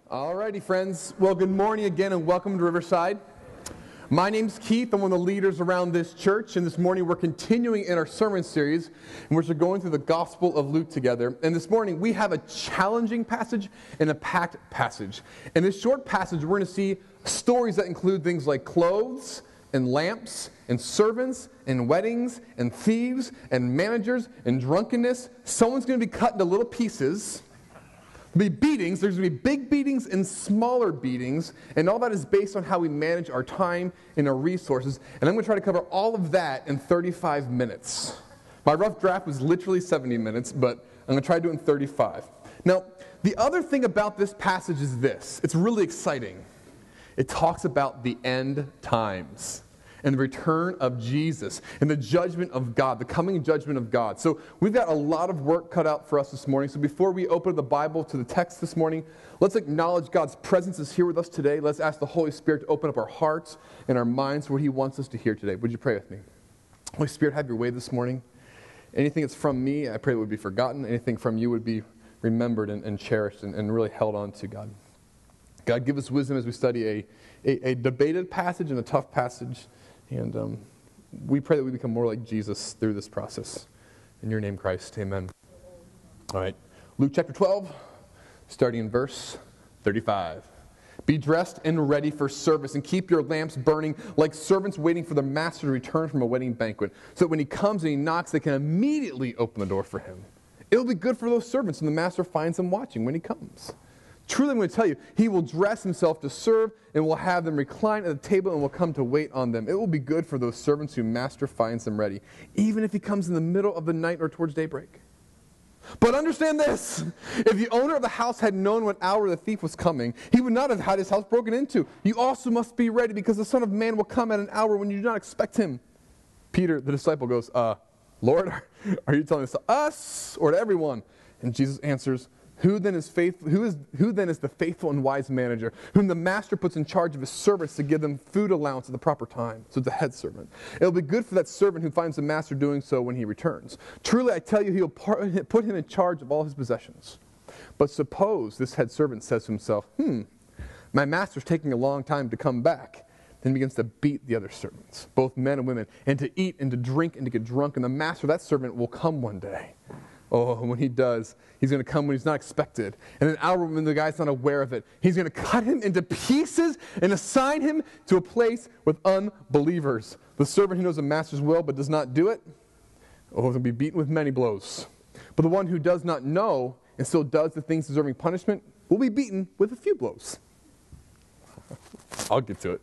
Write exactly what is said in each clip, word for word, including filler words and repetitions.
Alrighty, friends. Well, good morning again and welcome to Riverside. My name's Keith. I'm one of the leaders around this church, and this morning we're continuing in our sermon series in which we're going through the Gospel of Luke together. And this morning we have a challenging passage and a packed passage. In this short passage, we're going to see stories that include things like clothes and lamps and servants and weddings and thieves and managers and drunkenness. Someone's going to be cut into little pieces. There'll be beatings. There's going to be big beatings and smaller beatings, and all that is based on how we manage our time and our resources. And I'm going to try to cover all of that in thirty-five minutes. My rough draft was literally seventy minutes, but I'm going to try to do it in thirty-five. Now, the other thing about this passage is this. It's really exciting. It talks about the end times and the return of Jesus and the judgment of God, the coming judgment of God. So we've got a lot of work cut out for us this morning. So before we open the Bible to the text this morning, let's acknowledge God's presence is here with us today. Let's ask the Holy Spirit to open up our hearts and our minds for what He wants us to hear today. Would you pray with me? Holy Spirit, have your way this morning. Anything that's from me, I pray it would be forgotten. Anything from you would be remembered and, and cherished and, and really held on to, God. God, give us wisdom as we study a, a, a debated passage and a tough passage. And um, we pray that we become more like Jesus through this process. In your name, Christ, amen. All right, Luke chapter twelve, starting in verse thirty-five. Be dressed and ready for service, and keep your lamps burning like servants waiting for their master to return from a wedding banquet, so that when he comes and he knocks, they can immediately open the door for him. It'll be good for those servants when the master finds them watching when he comes. Truly, I'm going to tell you, he will dress himself to serve and will have them recline at the table and will come to wait on them. It will be good for those servants whose master finds them ready, even if he comes in the middle of the night or towards daybreak. But understand this, if the owner of the house had known what hour the thief was coming, he would not have had his house broken into. You also must be ready, because the Son of Man will come at an hour when you do not expect him. Peter, the disciple, goes, uh, Lord, are you telling this to us or to everyone? And Jesus answers, Who then is faithful? Who is who then is the faithful and wise manager, whom the master puts in charge of his servants to give them food allowance at the proper time? So it's a head servant. It'll be good for that servant who finds the master doing so when he returns. Truly, I tell you, he will put him in charge of all his possessions. But suppose this head servant says to himself, "Hmm, my master's taking a long time to come back." Then begins to beat the other servants, both men and women, and to eat and to drink and to get drunk. And the master of that servant will come one day. Oh, when he does, he's going to come when he's not expected. And an hour when the guy's not aware of it. He's going to cut him into pieces and assign him to a place with unbelievers. The servant who knows the master's will but does not do it, oh, he'll be beaten with many blows. But the one who does not know and still does the things deserving punishment will be beaten with a few blows. I'll get to it.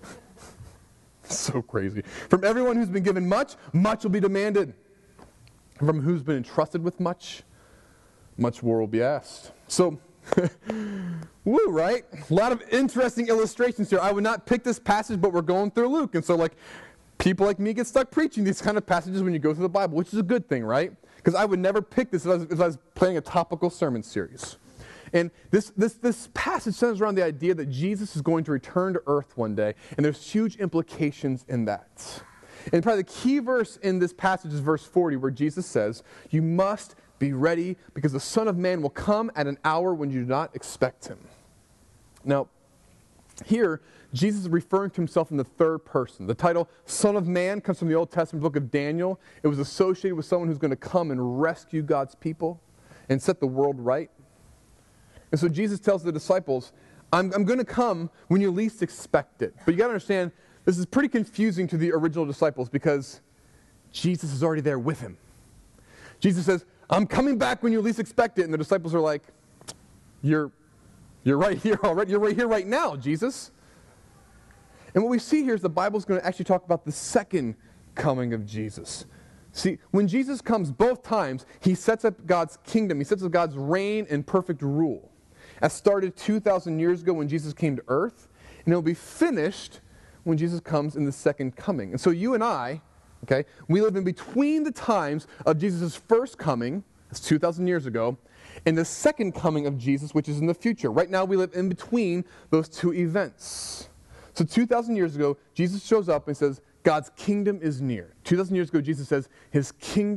So crazy. From everyone who's been given much, much will be demanded. From who's been entrusted with much, much more will be asked. So, woo, right? A lot of interesting illustrations here. I would not pick this passage, but we're going through Luke. And so, like, people like me get stuck preaching these kind of passages when you go through the Bible, which is a good thing, right? Because I would never pick this if I was, if I was planning a topical sermon series. And this, this, this passage centers around the idea that Jesus is going to return to earth one day, and there's huge implications in that. And probably the key verse in this passage is verse forty, where Jesus says, you must be ready because the Son of Man will come at an hour when you do not expect him. Now, here, Jesus is referring to himself in the third person. The title, Son of Man, comes from the Old Testament book of Daniel. It was associated with someone who's going to come and rescue God's people and set the world right. And so Jesus tells the disciples, I'm, I'm going to come when you least expect it. But you got to understand, this is pretty confusing to the original disciples because Jesus is already there with him. Jesus says, I'm coming back when you least expect it. And the disciples are like, you're, you're right here already. You're right here right now, Jesus. And what we see here is the Bible's going to actually talk about the second coming of Jesus. See, when Jesus comes both times, he sets up God's kingdom. He sets up God's reign and perfect rule. That started two thousand years ago when Jesus came to earth, and it will be finished when Jesus comes in the second coming. And so you and I, okay, we live in between the times of Jesus' first coming, that's two thousand years ago, and the second coming of Jesus, which is in the future. Right now we live in between those two events. So two thousand years ago, Jesus shows up and says, God's kingdom is near. two thousand years ago, Jesus says, his kingdom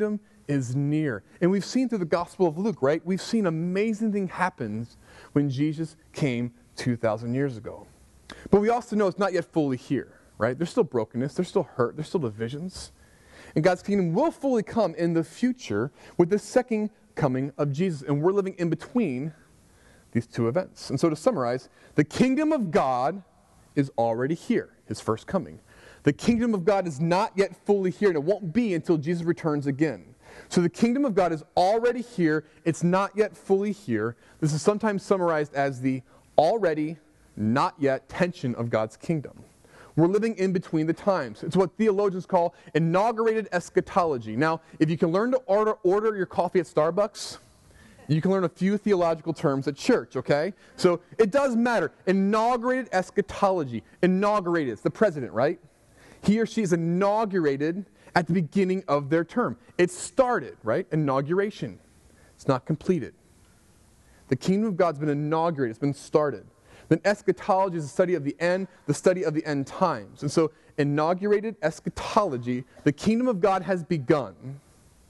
is near. And we've seen through the Gospel of Luke, right? We've seen amazing things happen when Jesus came two thousand years ago. But we also know it's not yet fully here, right? There's still brokenness, there's still hurt, there's still divisions. And God's kingdom will fully come in the future with the second coming of Jesus. And we're living in between these two events. And so to summarize, the kingdom of God is already here, his first coming. The kingdom of God is not yet fully here, and it won't be until Jesus returns again. So the kingdom of God is already here. It's not yet fully here. This is sometimes summarized as the already, not yet tension of God's kingdom. We're living in between the times. It's what theologians call inaugurated eschatology. Now, if you can learn to order, order your coffee at Starbucks, you can learn a few theological terms at church, okay? So it does matter. Inaugurated eschatology. Inaugurated. It's the president, right? He or she is inaugurated at the beginning of their term. It started, right? Inauguration. It's not completed. The kingdom of God's been inaugurated. It's been started. Then eschatology is the study of the end, the study of the end times. And so inaugurated eschatology, the kingdom of God has begun.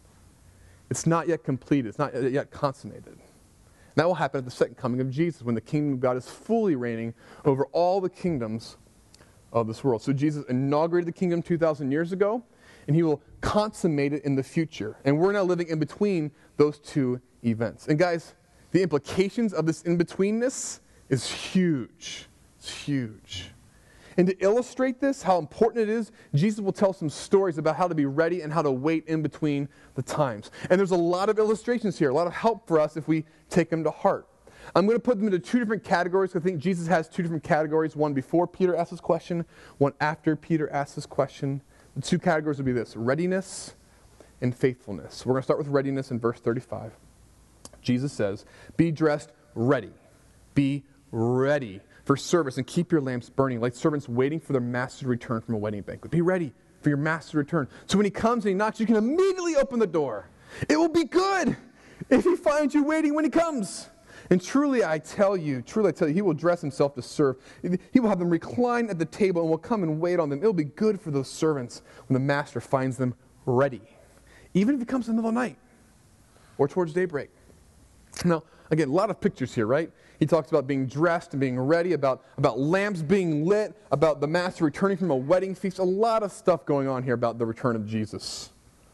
It's not yet completed. It's not yet consummated. And that will happen at the second coming of Jesus, when the kingdom of God is fully reigning over all the kingdoms of this world. So Jesus inaugurated the kingdom two thousand years ago, and he will consummate it in the future. And we're now living in between those two events. And guys, the implications of this in-betweenness is huge. It's huge. And to illustrate this, how important it is, Jesus will tell some stories about how to be ready and how to wait in between the times. And there's a lot of illustrations here, a lot of help for us if we take them to heart. I'm going to put them into two different categories. I think Jesus has two different categories, one before Peter asks this question, one after Peter asks this question. The two categories would be this: readiness and faithfulness. We're going to start with readiness in verse thirty-five. Jesus says, "Be dressed ready. Be ready for service and keep your lamps burning, like servants waiting for their master to return from a wedding banquet." Be ready for your master to return. So when he comes and he knocks, you can immediately open the door. It will be good if he finds you waiting when he comes. And truly I tell you, truly I tell you, he will dress himself to serve. He will have them recline at the table and will come and wait on them. It will be good for those servants when the master finds them ready, even if it comes in the middle of the night or towards daybreak. Now, again, a lot of pictures here, right? He talks about being dressed and being ready, about, about lamps being lit, about the master returning from a wedding feast. A lot of stuff going on here about the return of Jesus.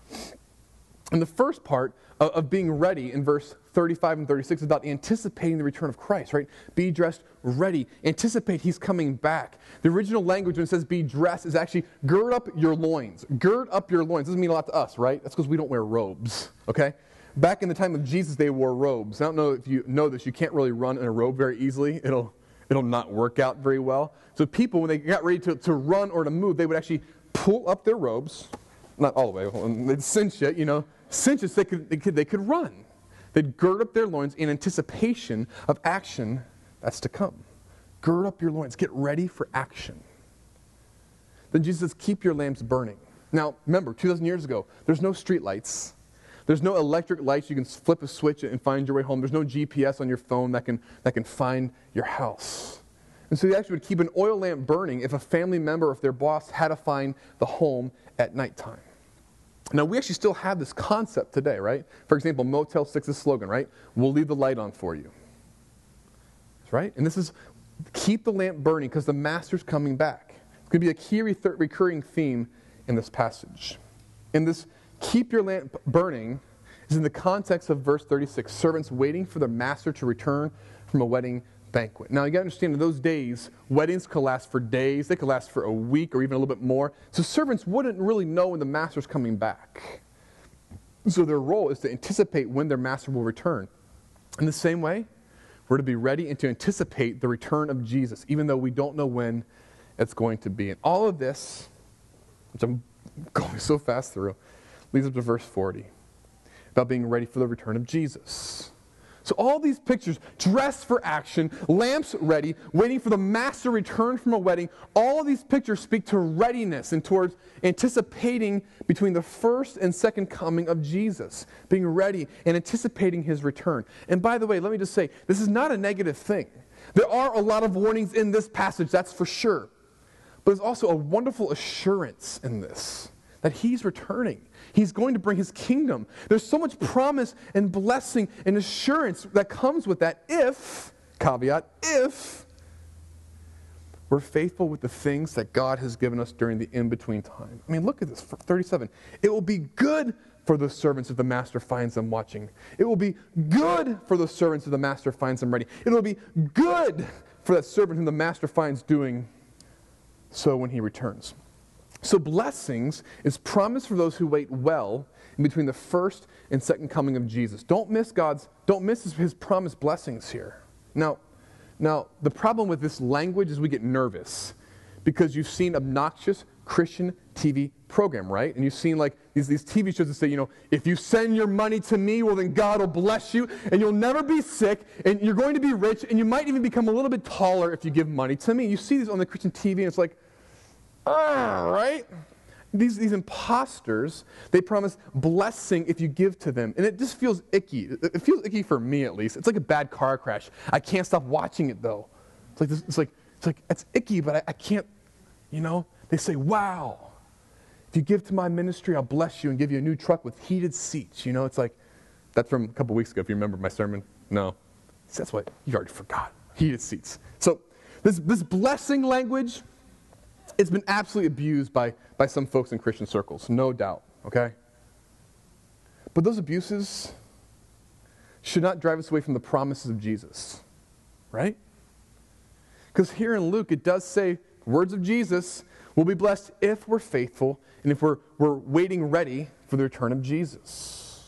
And the first part of, of being ready in verse thirty-five and thirty-six is about anticipating the return of Christ, right? Be dressed ready. Anticipate he's coming back. The original language when it says be dressed is actually gird up your loins. Gird up your loins. Doesn't mean a lot to us, right? That's because we don't wear robes, okay? Back in the time of Jesus, they wore robes. I don't know if you know this. You can't really run in a robe very easily. It'll, it'll not work out very well. So people, when they got ready to, to run or to move, they would actually pull up their robes. Not all the way. They'd cinch it, you know. Cinch it so they could, they could, they could run. They'd gird up their loins in anticipation of action that's to come. Gird up your loins. Get ready for action. Then Jesus says, keep your lamps burning. Now, remember, two thousand years ago, there's no street lights. There's no electric lights you can flip a switch and find your way home. There's no G P S on your phone that can, that can find your house. And so they actually would keep an oil lamp burning if a family member or if their boss had to find the home at nighttime. Now, we actually still have this concept today, right? For example, Motel six's slogan, right? We'll leave the light on for you. Right? And this is keep the lamp burning because the master's coming back. It's going to be a key re- recurring theme in this passage. In this keep your lamp burning is in the context of verse thirty-six, servants waiting for their master to return from a wedding banquet. Now, you got to understand, in those days, weddings could last for days. They could last for a week or even a little bit more. So servants wouldn't really know when the master's coming back. So their role is to anticipate when their master will return. In the same way, we're to be ready and to anticipate the return of Jesus, even though we don't know when it's going to be. And all of this, which I'm going so fast through, leads up to verse forty, about being ready for the return of Jesus. So all these pictures, dressed for action, lamps ready, waiting for the master return from a wedding, all of these pictures speak to readiness and towards anticipating between the first and second coming of Jesus, being ready and anticipating his return. And by the way, let me just say, this is not a negative thing. There are a lot of warnings in this passage, that's for sure. But there's also a wonderful assurance in this, that he's returning. He's going to bring his kingdom. There's so much promise and blessing and assurance that comes with that if, caveat, if we're faithful with the things that God has given us during the in-between time. I mean, look at this, thirty-seven. It will be good for those servants if the master finds them watching. It will be good for those servants if the master finds them ready. It will be good for that servant whom the master finds doing so when he returns. So blessings is promise for those who wait well in between the first and second coming of Jesus. Don't miss God's, don't miss his, his promised blessings here. Now, now, the problem with this language is we get nervous because you've seen obnoxious Christian T V program, right? And you've seen like these, these T V shows that say, you know, if you send your money to me, well then God will bless you and you'll never be sick and you're going to be rich and you might even become a little bit taller if you give money to me. You see these on the Christian T V and it's like, ah, right? These, these imposters, they promise blessing if you give to them. And it just feels icky. It feels icky for me at least. It's like a bad car crash. I can't stop watching it though. It's like, this, it's like, it's like, it's icky, but I, I can't, you know? They say, wow, if you give to my ministry, I'll bless you and give you a new truck with heated seats. You know, it's like, that's from a couple weeks ago, if you remember my sermon. No, that's what you already forgot, heated seats. So this, this blessing language, it's been absolutely abused by, by some folks in Christian circles, no doubt, okay? But those abuses should not drive us away from the promises of Jesus, right? Because here in Luke, it does say, words of Jesus, we'll be blessed if we're faithful and if we're, we're waiting ready for the return of Jesus.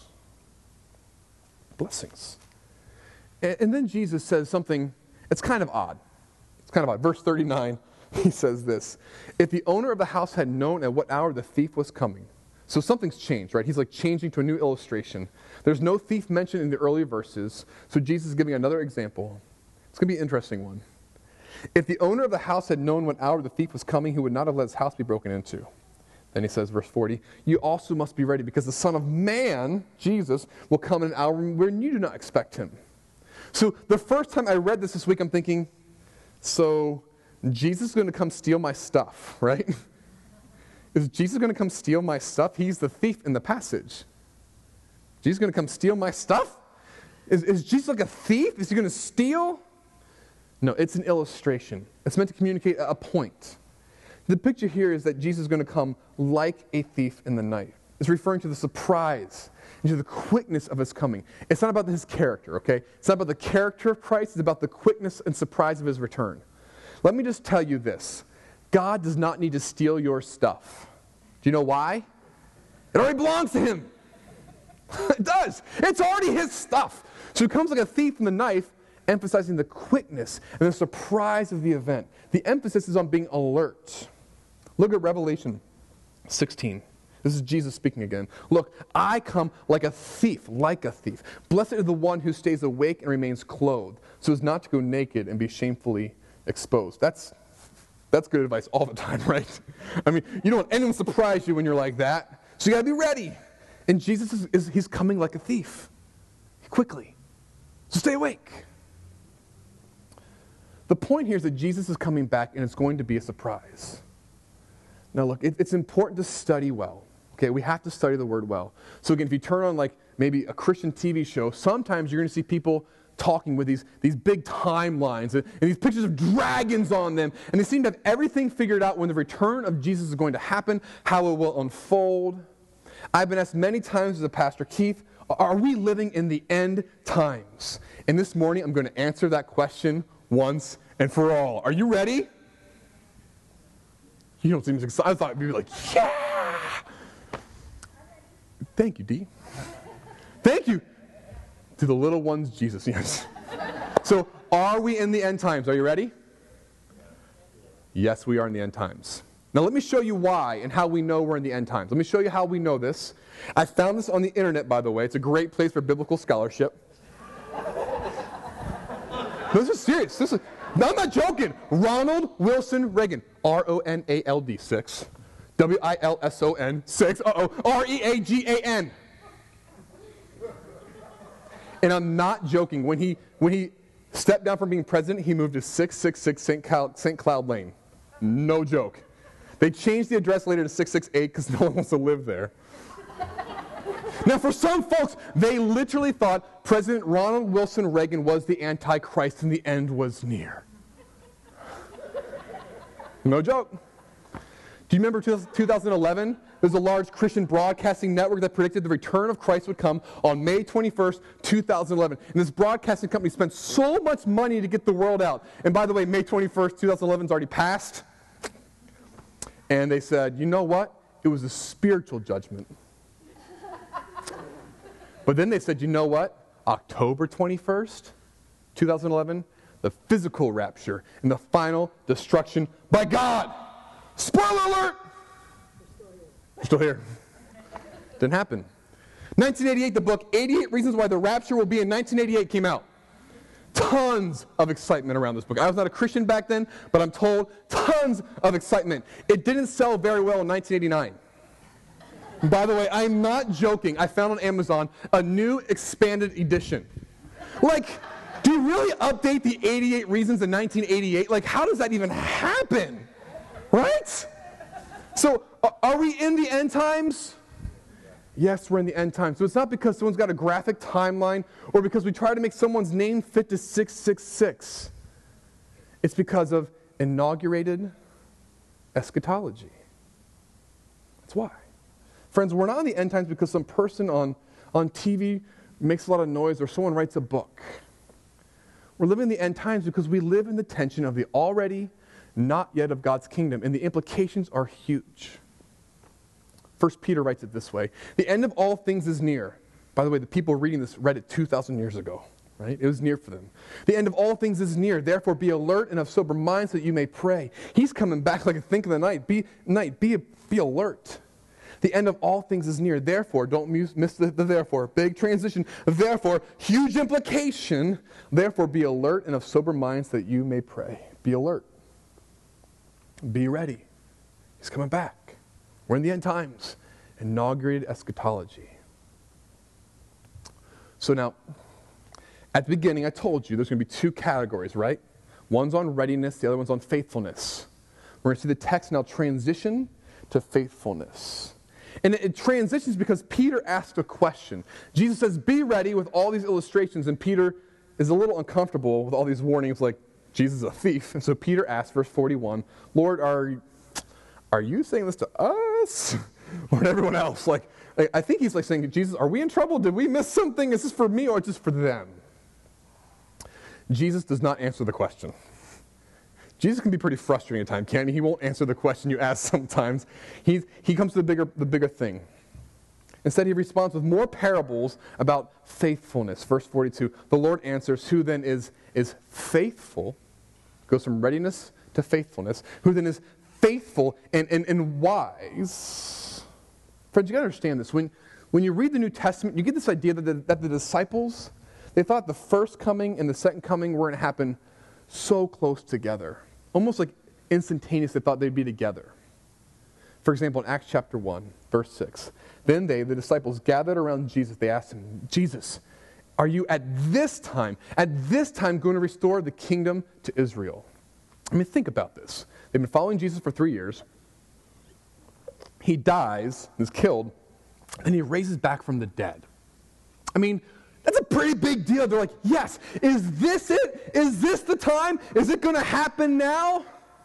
Blessings. And, and then Jesus says something, it's kind of odd. It's kind of odd. Verse thirty-nine, he says this, if the owner of the house had known at what hour the thief was coming. So something's changed, right? He's like changing to a new illustration. There's no thief mentioned in the earlier verses, so Jesus is giving another example. It's going to be an interesting one. If the owner of the house had known what hour the thief was coming, he would not have let his house be broken into. Then he says, verse forty, you also must be ready because the Son of Man, Jesus, will come in an hour when you do not expect him. So the first time I read this this week, I'm thinking, so Jesus is going to come steal my stuff, right? Is Jesus going to come steal my stuff? He's the thief in the passage. Jesus is going to come steal my stuff? Is, is Jesus like a thief? Is he going to steal? No, it's an illustration. It's meant to communicate a point. The picture here is that Jesus is going to come like a thief in the night. It's referring to the surprise and to the quickness of his coming. It's not about his character, okay? It's not about the character of Christ. It's about the quickness and surprise of his return. Let me just tell you this. God does not need to steal your stuff. Do you know why? It already belongs to him. It does. It's already his stuff. So he comes like a thief in the night, emphasizing the quickness and the surprise of the event. The emphasis is on being alert. Look at Revelation sixteen. This is Jesus speaking again. Look, I come like a thief, like a thief. Blessed is the one who stays awake and remains clothed, so as not to go naked and be shamefully exposed. That's, that's good advice all the time, right? I mean, you don't want anyone to surprise you when you're like that, so you got to be ready. And Jesus is, is he's coming like a thief, quickly. So stay awake. The point here is that Jesus is coming back and it's going to be a surprise. Now look, it, it's important to study well. Okay, we have to study the word well. So again, if you turn on like maybe a Christian T V show, sometimes you're going to see people talking with these, these big timelines and, and these pictures of dragons on them. And they seem to have everything figured out when the return of Jesus is going to happen, how it will unfold. I've been asked many times as a pastor, Keith, are we living in the end times? And this morning I'm going to answer that question once and for all. Are you ready? You don't seem excited. I thought you'd be like, yeah! Thank you, Dee. Thank you. To the little ones, Jesus, yes. So, are we in the end times? Are you ready? Yes, we are in the end times. Now, let me show you why and how we know we're in the end times. Let me show you how we know this. I found this on the internet, by the way. It's a great place for biblical scholarship. No, this is serious. This is, no, I'm not joking. Ronald Wilson Reagan. R O N A L D, six. W I L S O N, six. Uh-oh. R E A G A N. And I'm not joking. When he, when he stepped down from being president, he moved to six six six Saint Cloud Lane. No joke. They changed the address later to six six eight because no one wants to live there. Now, for some folks, they literally thought President Ronald Wilson Reagan was the Antichrist and the end was near. No joke. Do you remember two thousand eleven? There's a large Christian broadcasting network that predicted the return of Christ would come on May twenty-first, two thousand eleven. And this broadcasting company spent so much money to get the word out. And by the way, May twenty-first, two thousand eleven is already passed. And they said, you know what? It was a spiritual judgment. But then they said, you know what? October twenty-first, two thousand eleven, the physical rapture and the final destruction by God. Spoiler alert! We're still here. Didn't happen. nineteen eighty-eight, the book eighty-eight Reasons Why the Rapture Will Be in nineteen eighty-eight came out. Tons of excitement around this book. I was not a Christian back then, but I'm told tons of excitement. It didn't sell very well in nineteen eighty-nine. By the way, I'm not joking. I found on Amazon a new expanded edition. Like, do you really update the eighty-eight Reasons in nineteen eighty-eight? Like, how does that even happen? Right? So, are we in the end times? Yes, we're in the end times. So it's not because someone's got a graphic timeline or because we try to make someone's name fit to six six six. It's because of inaugurated eschatology. That's why. Friends, we're not in the end times because some person on, on T V makes a lot of noise or someone writes a book. We're living in the end times because we live in the tension of the already, not yet of God's kingdom, and the implications are huge. First Peter writes it this way: the end of all things is near. By the way, the people reading this read it two thousand years ago, right? It was near for them. The end of all things is near. Therefore, be alert and of sober mind so that you may pray. He's coming back like a think of the night. Be night. Be be alert. The end of all things is near. Therefore, don't miss the, the therefore. Big transition. Therefore, huge implication. Therefore, be alert and of sober mind so that you may pray. Be alert. Be ready. He's coming back. We're in the end times. Inaugurated eschatology. So now, at the beginning, I told you there's going to be two categories, right? One's on readiness, the other one's on faithfulness. We're going to see the text now transition to faithfulness. And it, it transitions because Peter asked a question. Jesus says, be ready with all these illustrations, and Peter is a little uncomfortable with all these warnings like Jesus is a thief. And so Peter asked, verse forty-one, Lord, are, are you saying this to us or to everyone else? Like, I think he's like saying, Jesus, are we in trouble? Did we miss something? Is this for me or just for them? Jesus does not answer the question. Jesus can be pretty frustrating at times, can't he? He won't answer the question you ask sometimes. He's, he comes to the bigger, the bigger thing. Instead, he responds with more parables about faithfulness. Verse forty-two, the Lord answers, who then is, is faithful, goes from readiness to faithfulness, who then is faithful and, and, and wise. Friends, you got to understand this. When, when you read the New Testament, you get this idea that the, that the disciples, they thought the first coming and the second coming were going to happen so close together. Almost like instantaneous, they thought they'd be together. For example, in Acts chapter one, verse six, then they, the disciples, gathered around Jesus. They asked him, Jesus, are you at this time, at this time going to restore the kingdom to Israel? I mean, think about this. They've been following Jesus for three years. He dies, is killed, and he raises back from the dead. I mean, that's a pretty big deal. They're like, yes, is this it? Is this the time? Is it going to happen now?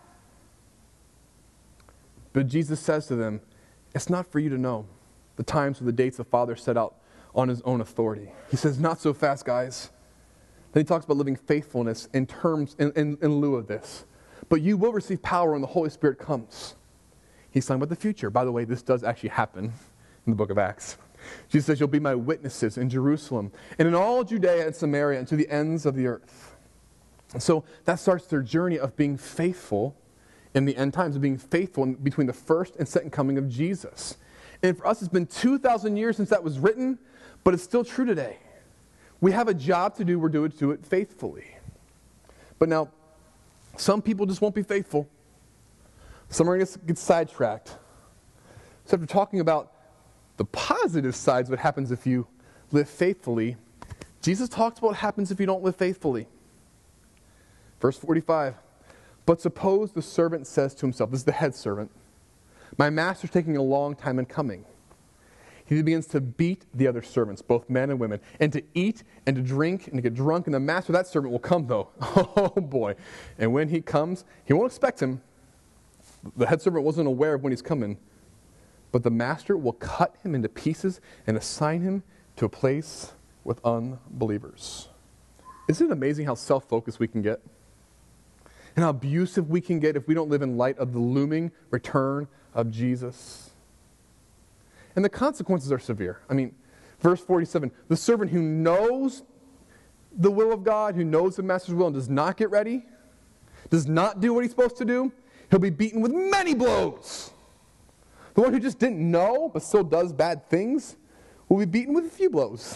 But Jesus says to them, it's not for you to know the times or the dates the Father set out on his own authority. He says, not so fast, guys. Then he talks about living faithfulness in terms, in, in, in lieu of this. But you will receive power when the Holy Spirit comes. He's talking about the future. By the way, this does actually happen in the book of Acts. Jesus says, you'll be my witnesses in Jerusalem and in all Judea and Samaria and to the ends of the earth. And so that starts their journey of being faithful in the end times, of being faithful in between the first and second coming of Jesus. And for us, it's been two thousand years since that was written, but it's still true today. We have a job to do. We're doing to do it faithfully. But now, some people just won't be faithful. Some are going to get sidetracked. So after talking about the positive sides of what happens if you live faithfully, Jesus talks about what happens if you don't live faithfully. Verse forty-five, but suppose the servant says to himself, this is the head servant, My master's taking a long time in coming. He begins to beat the other servants, both men and women, and to eat and to drink and to get drunk. And the master of that servant will come, though. Oh, boy. And when he comes, he won't expect him. The head servant wasn't aware of when he's coming. But the master will cut him into pieces and assign him to a place with unbelievers. Isn't it amazing how self-focused we can get? And how abusive we can get if we don't live in light of the looming return of Jesus? And the consequences are severe. I mean, verse forty-seven, the servant who knows the will of God, who knows the master's will and does not get ready, does not do what he's supposed to do, he'll be beaten with many blows. The one who just didn't know but still does bad things will be beaten with a few blows.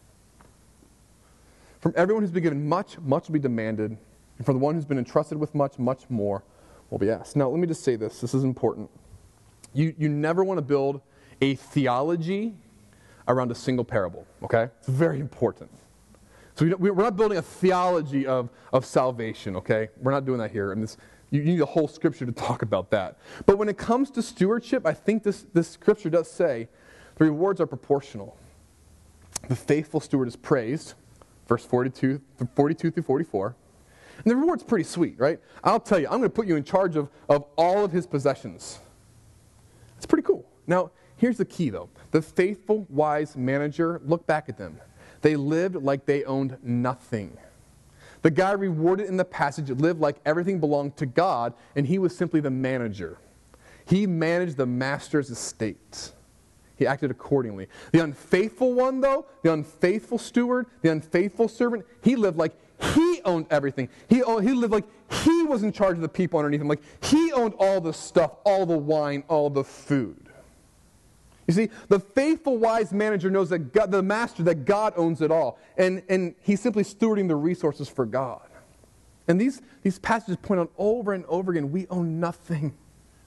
From everyone who's been given much, much will be demanded. And for the one who's been entrusted with much, much more will be asked. Now, let me just say this. This is important. You, you never want to build a theology around a single parable, okay? It's very important. So we we're not building a theology of, of salvation, okay? We're not doing that here. And this, you need a whole scripture to talk about that. But when it comes to stewardship, I think this, this scripture does say the rewards are proportional. The faithful steward is praised, verse forty-two, forty-two through forty-four. And the reward's pretty sweet, right? I'll tell you, I'm going to put you in charge of, of all of his possessions. It's pretty cool. Now, here's the key, though. The faithful, wise manager, look back at them. They lived like they owned nothing. The guy rewarded in the passage lived like everything belonged to God, and he was simply the manager. He managed the master's estate. He acted accordingly. The unfaithful one, though, the unfaithful steward, the unfaithful servant, he lived like he owned everything. He, owned, he lived like he was in charge of the people underneath him. Like he owned all the stuff, all the wine, all the food. You see, the faithful, wise manager knows that God, the master, that God owns it all. And, and he's simply stewarding the resources for God. And these, these passages point out over and over again, we own nothing.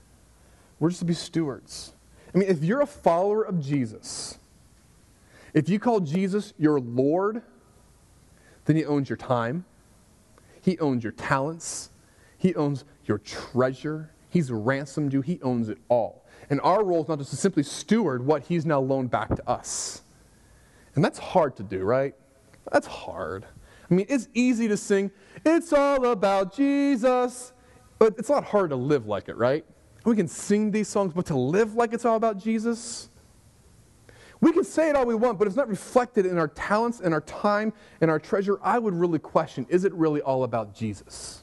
We're just to be stewards. I mean, if you're a follower of Jesus, if you call Jesus your Lord, then he owns your time. He owns your talents. He owns your treasure. He's ransomed you. He owns it all. And our role is not just to simply steward what he's now loaned back to us. And that's hard to do, right? That's hard. I mean, it's easy to sing, it's all about Jesus, but it's a lot harder to live like it, right? We can sing these songs, but to live like it's all about Jesus? We can say it all we want, but if it's not reflected in our talents and our time and our treasure, I would really question, is it really all about Jesus?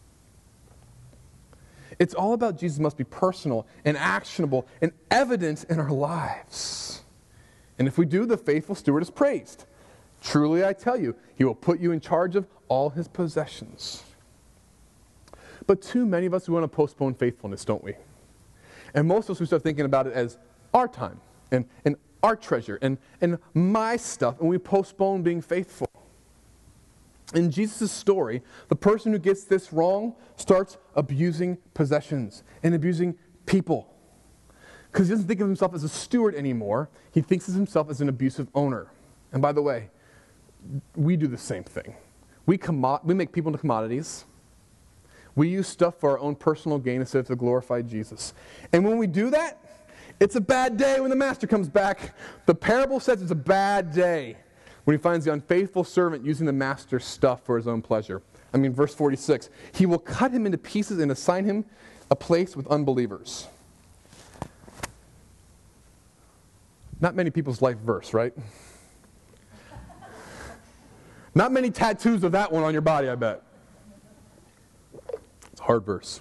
It's all about Jesus must be personal and actionable and evident in our lives. And if we do, the faithful steward is praised. Truly, I tell you, he will put you in charge of all his possessions. But too many of us, we want to postpone faithfulness, don't we? And most of us, we start thinking about it as our time and, and our treasure and, and my stuff, and we postpone being faithful. In Jesus' story, the person who gets this wrong starts abusing possessions and abusing people. Because he doesn't think of himself as a steward anymore. He thinks of himself as an abusive owner. And by the way, we do the same thing. We, commo- we make people into commodities. We use stuff for our own personal gain instead of to glorify Jesus. And when we do that, it's a bad day when the master comes back. The parable says it's a bad day when he finds the unfaithful servant using the master's stuff for his own pleasure. I mean, verse forty-six, he will cut him into pieces and assign him a place with unbelievers. Not many people's life verse, right? Not many tattoos of that one on your body, I bet. It's a hard verse.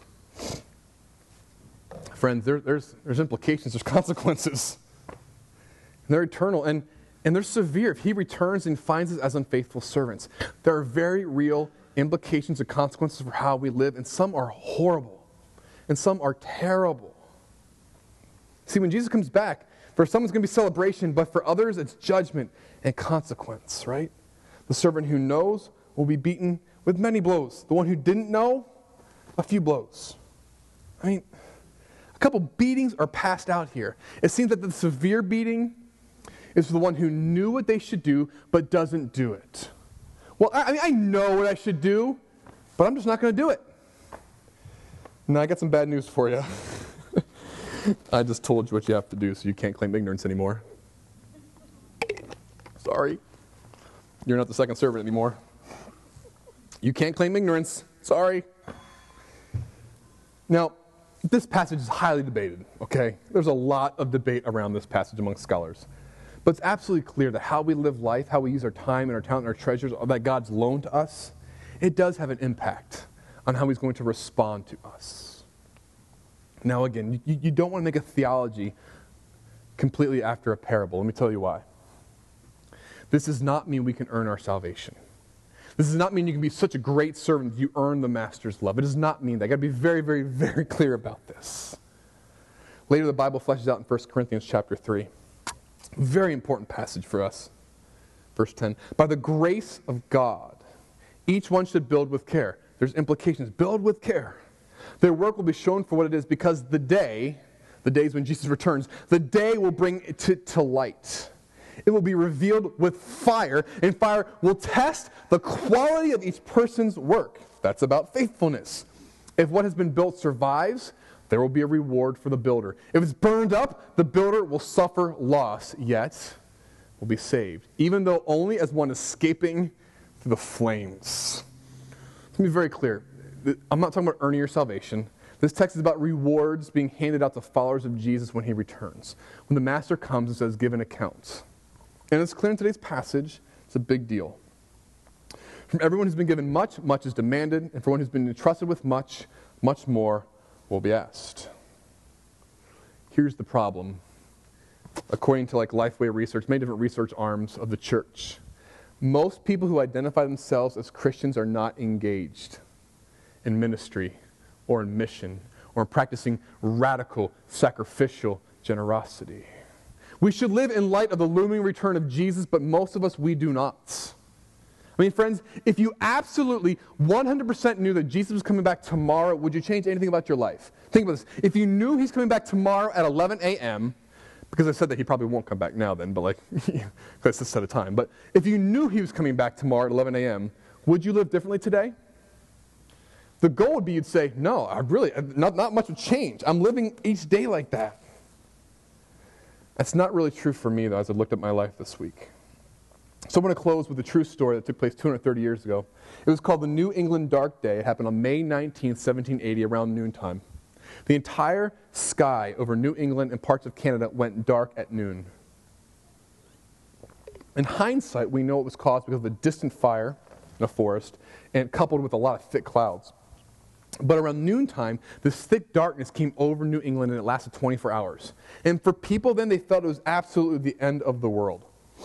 Friends, there, there's, there's implications, there's consequences. And they're eternal, and, and they're severe. If he returns and finds us as unfaithful servants, there are very real implications and consequences for how we live, and some are horrible, and some are terrible. See, when Jesus comes back, for some it's going to be celebration, but for others it's judgment and consequence, right? The servant who knows will be beaten with many blows. The one who didn't know, a few blows. I mean, a couple beatings are passed out here. It seems that the severe beating is for the one who knew what they should do, but doesn't do it. Well, I, I mean, I know what I should do, but I'm just not going to do it. Now, I got some bad news for you. I just told you what you have to do so you can't claim ignorance anymore. Sorry. You're not the second servant anymore. You can't claim ignorance. Sorry. Now, this passage is highly debated, okay? There's a lot of debate around this passage among scholars. But it's absolutely clear that how we live life, how we use our time and our talent and our treasures that God's loaned to us, it does have an impact on how he's going to respond to us. Now again, you, you don't want to make a theology completely after a parable. Let me tell you why. This does not mean we can earn our salvation. This does not mean you can be such a great servant that you earn the master's love. It does not mean that. I've got to be very, very, very clear about this. Later, the Bible fleshes out in First Corinthians chapter three. Very important passage for us. Verse ten. By the grace of God, each one should build with care. There's implications. Build with care. Their work will be shown for what it is, because the day, the days when Jesus returns, the day will bring it to, to light. It will be revealed with fire, and fire will test the quality of each person's work. That's about faithfulness. If what has been built survives, there will be a reward for the builder. If it's burned up, the builder will suffer loss, yet will be saved, even though only as one escaping through the flames. Let me be very clear. I'm not talking about earning your salvation. This text is about rewards being handed out to followers of Jesus when he returns. When the master comes and says, give an account. And it's clear in today's passage, it's a big deal. From everyone who's been given much, much is demanded, and for one who's been entrusted with much, much more will be asked. Here's the problem. According to like Lifeway Research, many different research arms of the church, most people who identify themselves as Christians are not engaged in ministry or in mission or in practicing radical, sacrificial generosity. We should live in light of the looming return of Jesus, but most of us, we do not. I mean, friends, if you absolutely one hundred percent knew that Jesus was coming back tomorrow, would you change anything about your life? Think about this. If you knew he's coming back tomorrow at eleven a.m., because I said that he probably won't come back now then, but like, that's the set of time. But if you knew he was coming back tomorrow at eleven a.m., would you live differently today? The goal would be you'd say, no, I really, not, not much would change. I'm living each day like that. That's not really true for me, though, as I looked at my life this week. So I'm going to close with a true story that took place two hundred thirty years ago. It was called the New England Dark Day. It happened on May nineteenth, seventeen eighty, around noontime. The entire sky over New England and parts of Canada went dark at noon. In hindsight, we know it was caused because of a distant fire in a forest, and coupled with a lot of thick clouds. But around noontime, this thick darkness came over New England, and it lasted twenty-four hours. And for people then, they felt it was absolutely the end of the world.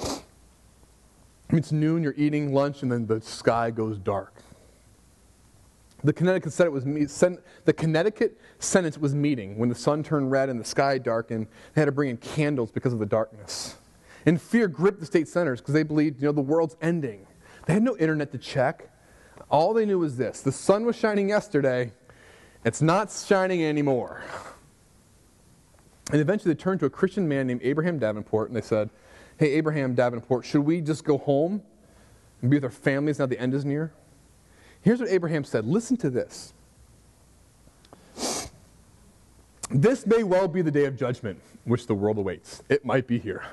It's noon, you're eating lunch, and then the sky goes dark. The Connecticut Senate was me- sen- the Connecticut Senate was meeting when the sun turned red and the sky darkened. They had to bring in candles because of the darkness. And fear gripped the state senators because they believed, you know, the world's ending. They had no internet to check. All they knew was this: the sun was shining yesterday, it's not shining anymore. And eventually they turned to a Christian man named Abraham Davenport, and they said, hey, Abraham Davenport, should we just go home and be with our families now the end is near? Here's what Abraham said. Listen to this. This may well be the day of judgment, which the world awaits. It might be here.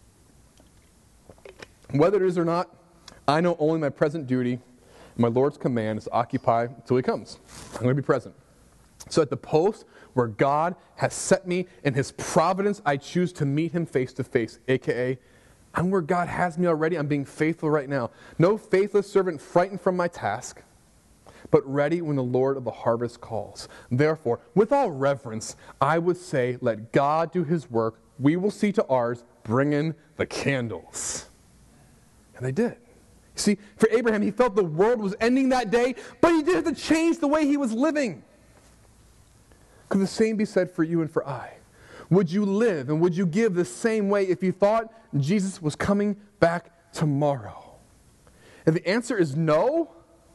Whether it is or not, I know only my present duty, my Lord's command is to occupy until he comes. I'm going to be present. So at the post where God has set me in his providence, I choose to meet him face to face, a k a I'm where God has me already. I'm being faithful right now. No faithless servant frightened from my task, but ready when the Lord of the harvest calls. Therefore, with all reverence, I would say, let God do his work. We will see to ours. Bring in the candles. And they did. See, for Abraham, he felt the world was ending that day, but he didn't have to change the way he was living. Could the same be said for you and for I? Would you live and would you give the same way if you thought Jesus was coming back tomorrow? If the answer is no,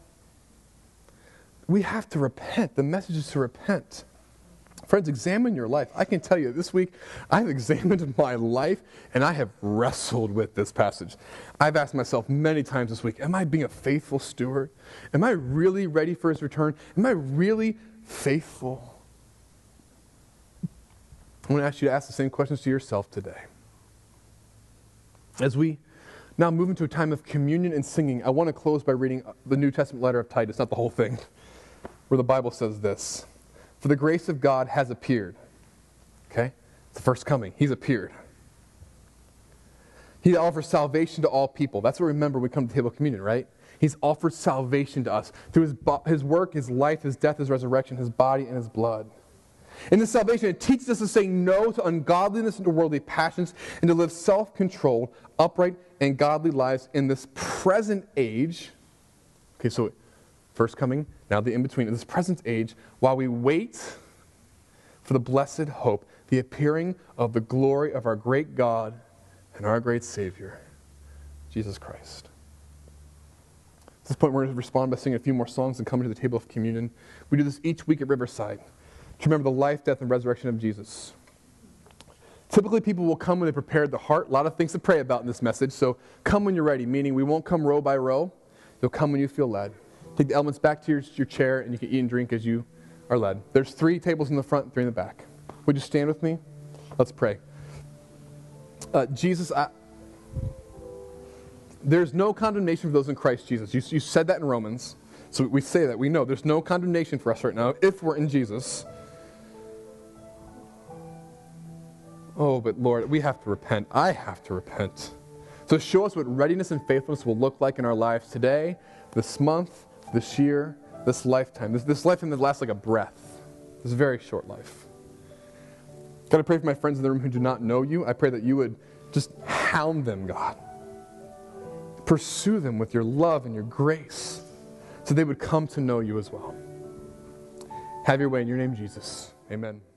we have to repent. The message is to repent. Friends, examine your life. I can tell you, this week, I've examined my life, and I have wrestled with this passage. I've asked myself many times this week, am I being a faithful steward? Am I really ready for his return? Am I really faithful? I want to ask you to ask the same questions to yourself today. As we now move into a time of communion and singing, I want to close by reading the New Testament letter of Titus, not the whole thing, where the Bible says this. For the grace of God has appeared. Okay? It's the first coming. He's appeared. He offers salvation to all people. That's what we remember when we come to the table of communion, right? He's offered salvation to us through his, bo- his work, his life, his death, his resurrection, his body, and his blood. In this salvation, it teaches us to say no to ungodliness and to worldly passions and to live self-controlled, upright, and godly lives in this present age. Okay, so first coming, now the in-between, in this present age, while we wait for the blessed hope, the appearing of the glory of our great God and our great Savior, Jesus Christ. At this point, we're going to respond by singing a few more songs and coming to the table of communion. We do this each week at Riverside to remember the life, death, and resurrection of Jesus. Typically, people will come when they prepared the heart. A lot of things to pray about in this message, so come when you're ready, meaning we won't come row by row. You'll come when you feel led. Take the elements back to your, your chair, and you can eat and drink as you are led. There's three tables in the front, three in the back. Would you stand with me? Let's pray. Uh, Jesus, I, there's no condemnation for those in Christ Jesus. You, you said that in Romans, so we say that. We know there's no condemnation for us right now if we're in Jesus. Oh, but Lord, we have to repent. I have to repent. So show us what readiness and faithfulness will look like in our lives today, this month, this year, this lifetime. This, this lifetime that lasts like a breath. This very short life. God, I pray for my friends in the room who do not know you. I pray that you would just hound them, God. Pursue them with your love and your grace so they would come to know you as well. Have your way in your name, Jesus. Amen.